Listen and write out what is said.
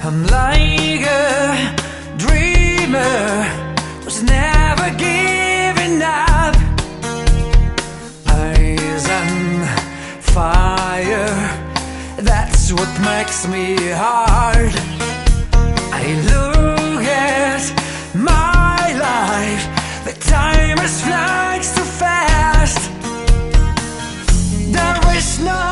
I'm like a dreamer who's never giving up. Eyes on fire, that's what makes me hard. I look at my life, the time has flies too fast. There is no